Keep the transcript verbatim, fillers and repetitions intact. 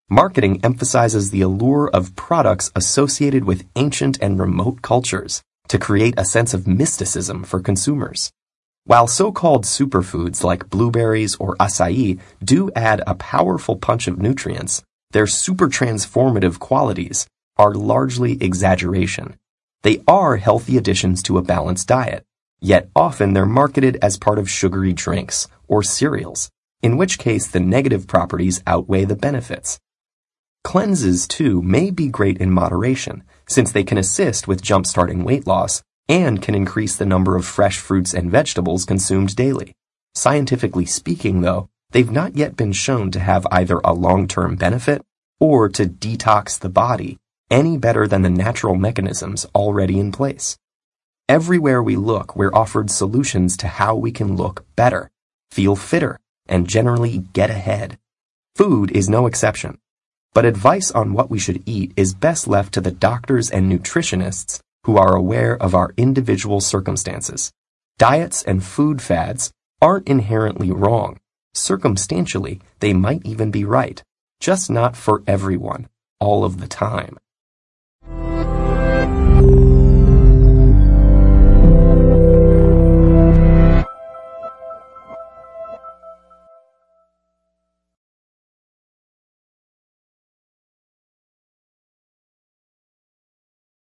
Marketing emphasizes the allure of products associated with ancient and remote cultures to create a sense of mysticism for consumers. While so-called superfoods like blueberries or acai do add a powerful punch of nutrients, their super transformative qualities are largely exaggeration. They are healthy additions to a balanced diet, yet often they're marketed as part of sugary drinks or cereals, in which case the negative properties outweigh the benefits. Cleanses, too, may be great in moderation, since they can assist with jump-starting weight loss and can increase the number of fresh fruits and vegetables consumed daily. Scientifically speaking, though, they've not yet been shown to have either a long-term benefit or to detox the body any better than the natural mechanisms already in place. Everywhere we look, we're offered solutions to how we can look better, feel fitter, and generally get ahead. Food is no exception. But advice on what we should eat is best left to the doctors and nutritionists who are aware of our individual circumstances. Diets and food fads aren't inherently wrong. Circumstantially, they might even be right, just not for everyone, all of the time.